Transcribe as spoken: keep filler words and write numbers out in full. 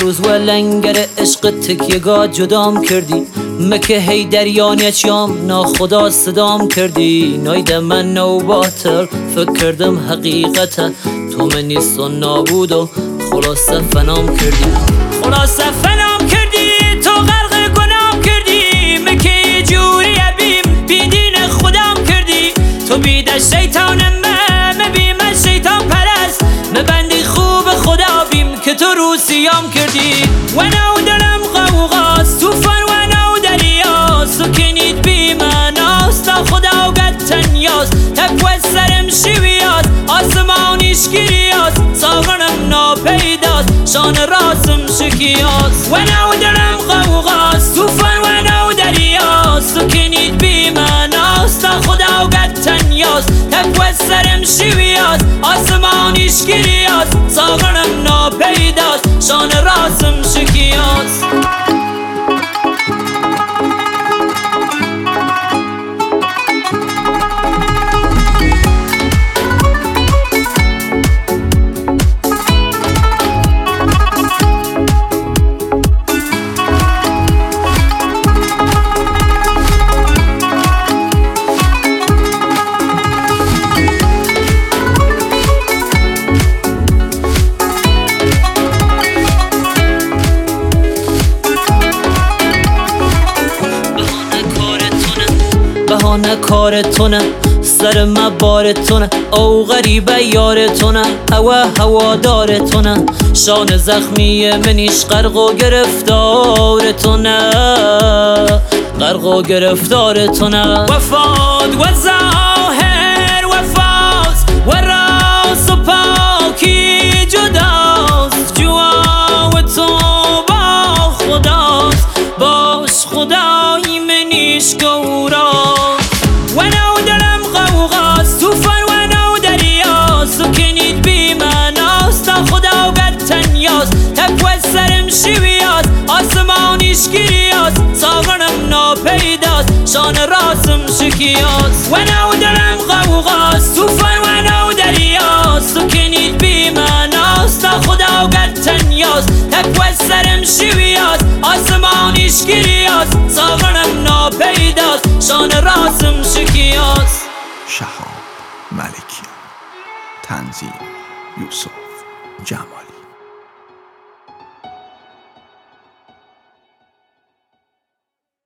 روز و لنگر عشق تکیگاه جدام کردی، مکه هی دریانیه چیام ناخدا صدام کردی. نایده من نو باطل فکر کردم حقیقته، تو من نیست و نابود و خلاصه فنام کردی. خلاصه فنام کردی، تو غرق گنام کردی، مکه جوری بیم بیدین خودم کردی. تو بیده شیطانم مبیم شیطان پرست، مبندی خوب خدا بیم که تو رو سیام کردی. و نو دلم غوغاست توفان و نو دریاست، تو کنید بی مناست خدا و گد تنیاست. تکوه سرم شویاست آسمانیش گیریاست، ساغنم ناپیداست شان راسم شکیاست. و نو دلم غوغاست توفان و نو دریاست، تو کنید بی مناست خدا و گد تنیاست. تکوه سرم شویاست آسمانیش گیریاست، ساغنم ناپیداست شان راسم شکیاست. بهانه کارتونه، سر ما بارتونه، او غریبه یارتونه، هوا هوادارتونه. شان زخمی منیش غرق و گرفتارتونه، غرق و گرفتارتونه. وفاد و ظاهر وفاست و راست و پاکی جداست، جوا و تو با خداست، باش خدای منیش گوراست. و نو دلم غوغاست توفان و نو دریاست، تو کنید بی مناست خدا و گد تنیاست. تکوه سرم شویاست آسمانیش گیریاست، ساغنم ناپیداست شان راسم شکیاست. و نو دلم غوغاست توفان و نو دریاست، تو کنید بی مناست خدا و گد تنیاست. تکوه سرم شویاست آسمانیش گیریاست، ساغنم ناپیداست شان راسم شکیاست. شهاب ملکیان، تنظیم یوسف جمالی.